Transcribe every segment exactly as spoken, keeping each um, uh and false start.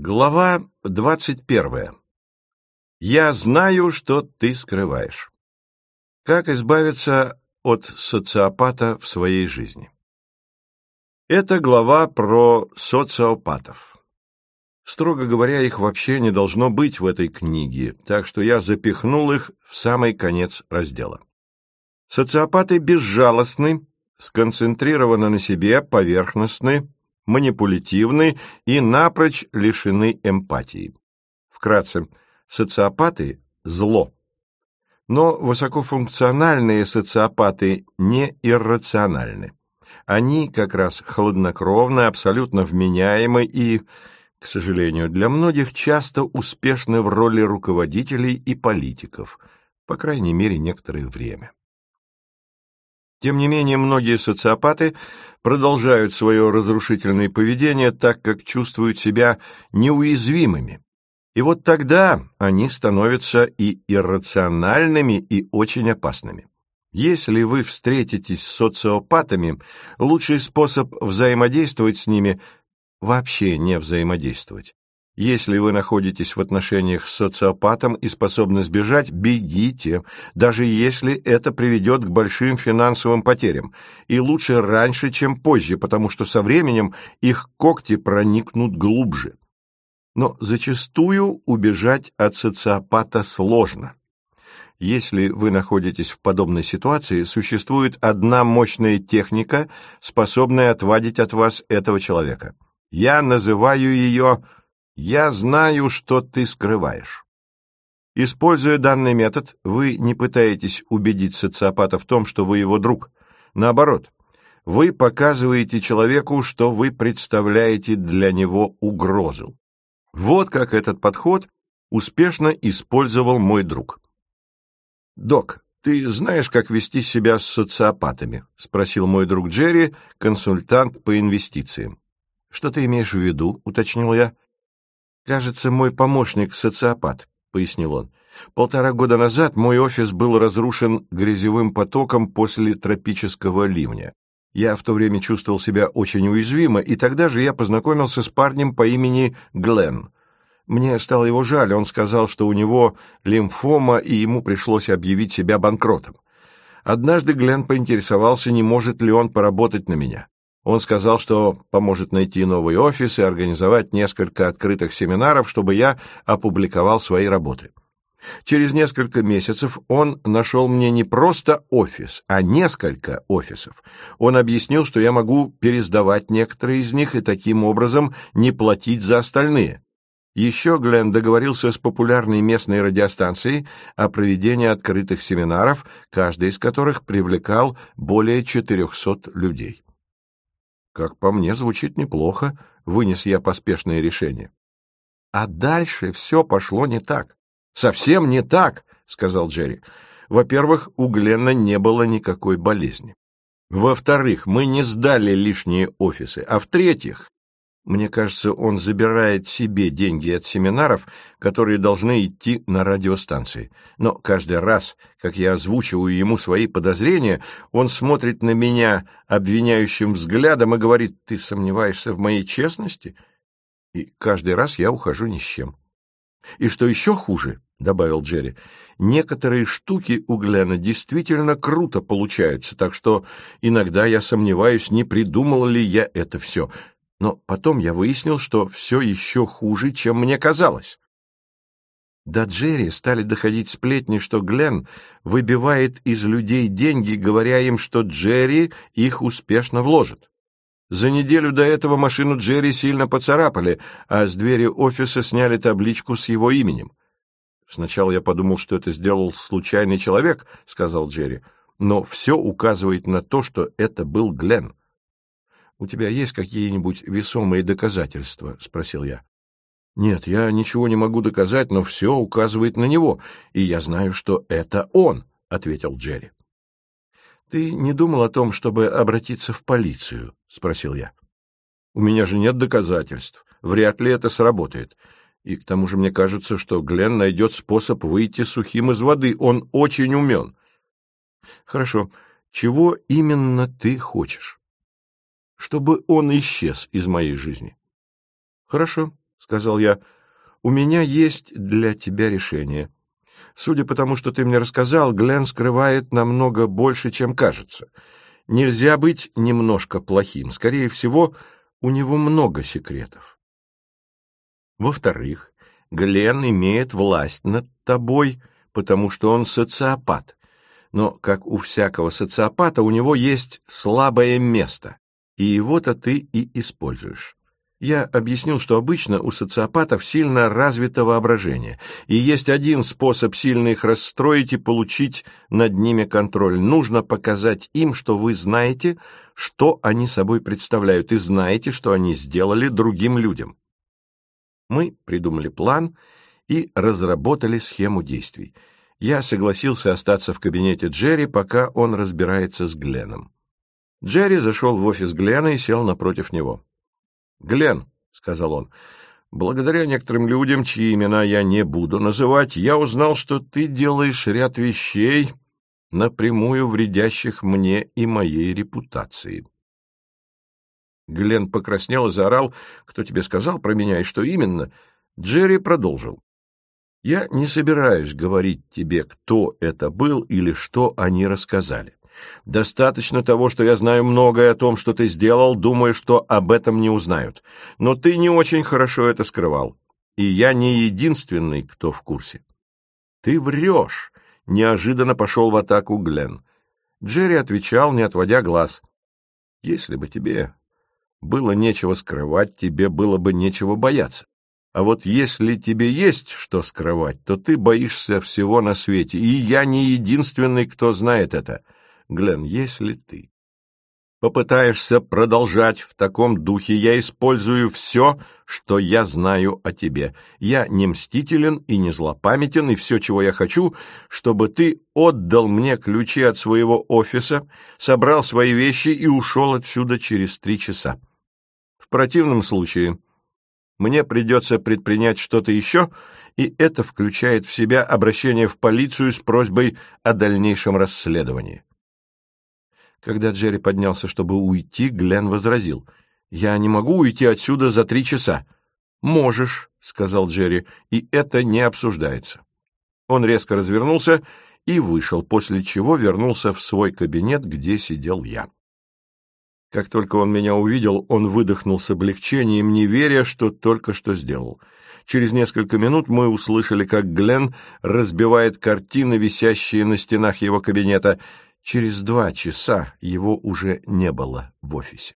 Глава двадцать первая. Я знаю, что ты скрываешь. Как избавиться от социопата в своей жизни? Это глава про социопатов. Строго говоря, их вообще не должно быть в этой книге, так что я запихнул их в самый конец раздела. Социопаты безжалостны, сконцентрированы на себе, поверхностны, манипулятивны и напрочь лишены эмпатии. Вкратце, социопаты – зло. Но высокофункциональные социопаты не иррациональны. Они как раз хладнокровны, абсолютно вменяемы и, к сожалению, для многих часто успешны в роли руководителей и политиков, по крайней мере, некоторое время. Тем не менее, многие социопаты продолжают свое разрушительное поведение, так как чувствуют себя неуязвимыми. И вот тогда они становятся и иррациональными, и очень опасными. Если вы встретитесь с социопатами, лучший способ взаимодействовать с ними – вообще не взаимодействовать. Если вы находитесь в отношениях с социопатом и способны сбежать, бегите, даже если это приведет к большим финансовым потерям. И лучше раньше, чем позже, потому что со временем их когти проникнут глубже. Но зачастую убежать от социопата сложно. Если вы находитесь в подобной ситуации, существует одна мощная техника, способная отвадить от вас этого человека. Я называю ее «Я знаю, что ты скрываешь». Используя данный метод, вы не пытаетесь убедить социопата в том, что вы его друг. Наоборот, вы показываете человеку, что вы представляете для него угрозу. Вот как этот подход успешно использовал мой друг. «Док, ты знаешь, как вести себя с социопатами?» — спросил мой друг Джерри, консультант по инвестициям. «Что ты имеешь в виду?» — уточнил я. «Кажется, мой помощник социопат», — пояснил он. «Полтора года назад мой офис был разрушен грязевым потоком после тропического ливня. Я в то время чувствовал себя очень уязвимо, и тогда же я познакомился с парнем по имени Гленн. Мне стало его жаль, он сказал, что у него лимфома, и ему пришлось объявить себя банкротом. Однажды Гленн поинтересовался, не может ли он поработать на меня. Он сказал, что поможет найти новый офис и организовать несколько открытых семинаров, чтобы я опубликовал свои работы. Через несколько месяцев он нашел мне не просто офис, а несколько офисов. Он объяснил, что я могу пересдавать некоторые из них и таким образом не платить за остальные. Еще Гленн договорился с популярной местной радиостанцией о проведении открытых семинаров, каждый из которых привлекал более четырехсот людей. «Как по мне, звучит неплохо», — вынес я поспешное решение. «А дальше все пошло не так. Совсем не так», — сказал Джерри. «Во-первых, у Гленна не было никакой болезни. Во-вторых, мы не сдали лишние офисы. А в-третьих, мне кажется, он забирает себе деньги от семинаров, которые должны идти на радиостанции. Но каждый раз, как я озвучиваю ему свои подозрения, он смотрит на меня обвиняющим взглядом и говорит: «Ты сомневаешься в моей честности?» И каждый раз я ухожу ни с чем. «И что еще хуже, — добавил Джерри, — некоторые штуки у Гленна действительно круто получаются, так что иногда я сомневаюсь, не придумал ли я это все. Но потом я выяснил, что все еще хуже, чем мне казалось». До Джерри стали доходить сплетни, что Гленн выбивает из людей деньги, говоря им, что Джерри их успешно вложит. За неделю до этого машину Джерри сильно поцарапали, а с двери офиса сняли табличку с его именем. «Сначала я подумал, что это сделал случайный человек», — сказал Джерри, «но все указывает на то, что это был Гленн». «У тебя есть какие-нибудь весомые доказательства?» — спросил я. «Нет, я ничего не могу доказать, но все указывает на него, и я знаю, что это он», — ответил Джерри. «Ты не думал о том, чтобы обратиться в полицию?» — спросил я. «У меня же нет доказательств. Вряд ли это сработает. И к тому же мне кажется, что Гленн найдет способ выйти сухим из воды. Он очень умен». «Хорошо. Чего именно ты хочешь?» «Чтобы он исчез из моей жизни». «Хорошо», — сказал я, — «у меня есть для тебя решение. Судя по тому, что ты мне рассказал, Глен скрывает намного больше, чем кажется. Нельзя быть немножко плохим. Скорее всего, у него много секретов. Во-вторых, Глен имеет власть над тобой, потому что он социопат. Но, как у всякого социопата, у него есть слабое место, и его-то ты и используешь. Я объяснил, что обычно у социопатов сильно развито воображение, и есть один способ сильно их расстроить и получить над ними контроль. Нужно показать им, что вы знаете, что они собой представляют, и знаете, что они сделали другим людям. Мы придумали план и разработали схему действий. Я согласился остаться в кабинете Джерри, пока он разбирается с Гленом. Джерри зашел в офис Глена и сел напротив него. «Глен», — сказал он, — «благодаря некоторым людям, чьи имена я не буду называть, я узнал, что ты делаешь ряд вещей, напрямую вредящих мне и моей репутации». Глен покраснел и заорал: «Кто тебе сказал про меня и что именно?» Джерри продолжил: «Я не собираюсь говорить тебе, кто это был или что они рассказали. Достаточно того, что я знаю многое о том, что ты сделал, думаю, что об этом не узнают. Но ты не очень хорошо это скрывал, и я не единственный, кто в курсе». «Ты врешь!» — неожиданно пошел в атаку Глен. Джерри отвечал, не отводя глаз: «Если бы тебе было нечего скрывать, тебе было бы нечего бояться. А вот если тебе есть что скрывать, то ты боишься всего на свете, и я не единственный, кто знает это. Глен, если ты попытаешься продолжать в таком духе, я использую все, что я знаю о тебе. Я не мстителен и не злопамятен, и все, чего я хочу, чтобы ты отдал мне ключи от своего офиса, собрал свои вещи и ушел отсюда через три часа. В противном случае мне придется предпринять что-то еще, и это включает в себя обращение в полицию с просьбой о дальнейшем расследовании». Когда Джерри поднялся, чтобы уйти, Глен возразил: «Я не могу уйти отсюда за три часа». «Можешь», — сказал Джерри, — «и это не обсуждается». Он резко развернулся и вышел, после чего вернулся в свой кабинет, где сидел я. Как только он меня увидел, он выдохнул с облегчением, не веря, что только что сделал. Через несколько минут мы услышали, как Глен разбивает картины, висящие на стенах его кабинета. Через два часа его уже не было в офисе.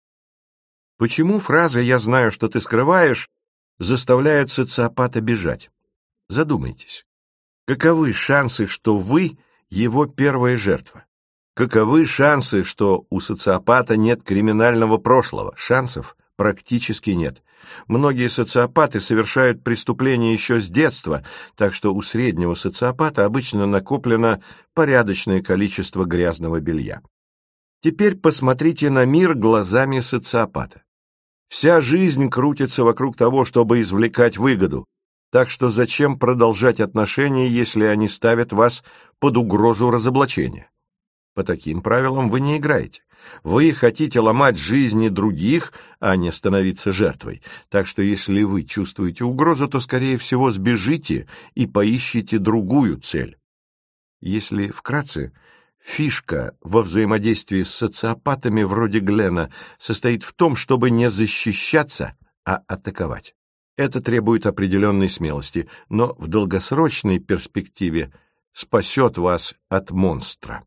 Почему фраза «я знаю, что ты скрываешь» заставляет социопата бежать? Задумайтесь. Каковы шансы, что вы его первая жертва? Каковы шансы, что у социопата нет криминального прошлого? Шансов практически нет. Многие социопаты совершают преступления еще с детства, так что у среднего социопата обычно накоплено порядочное количество грязного белья. Теперь посмотрите на мир глазами социопата. Вся жизнь крутится вокруг того, чтобы извлекать выгоду, так что зачем продолжать отношения, если они ставят вас под угрозу разоблачения? По таким правилам вы не играете. Вы хотите ломать жизни других, а не становиться жертвой. Так что если вы чувствуете угрозу, то, скорее всего, сбежите и поищите другую цель. Если вкратце, фишка во взаимодействии с социопатами вроде Глена состоит в том, чтобы не защищаться, а атаковать. Это требует определенной смелости, но в долгосрочной перспективе спасет вас от монстра.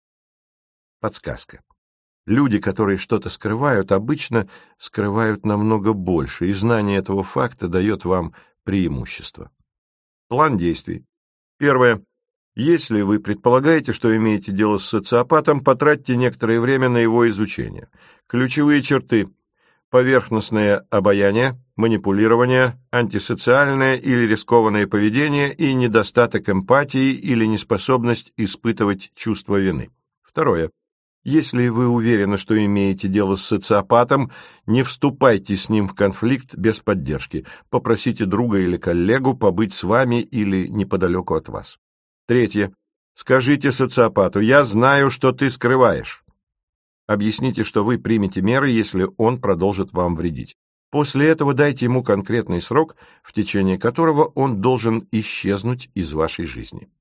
Подсказка. Люди, которые что-то скрывают, обычно скрывают намного больше, и знание этого факта дает вам преимущество. План действий. Первое. Если вы предполагаете, что имеете дело с социопатом, потратьте некоторое время на его изучение. Ключевые черты: поверхностное обаяние, манипулирование, антисоциальное или рискованное поведение и недостаток эмпатии или неспособность испытывать чувство вины. Второе. Если вы уверены, что имеете дело с социопатом, не вступайте с ним в конфликт без поддержки. Попросите друга или коллегу побыть с вами или неподалеку от вас. Третье. Скажите социопату: «Я знаю, что ты скрываешь». Объясните, что вы примете меры, если он продолжит вам вредить. После этого дайте ему конкретный срок, в течение которого он должен исчезнуть из вашей жизни.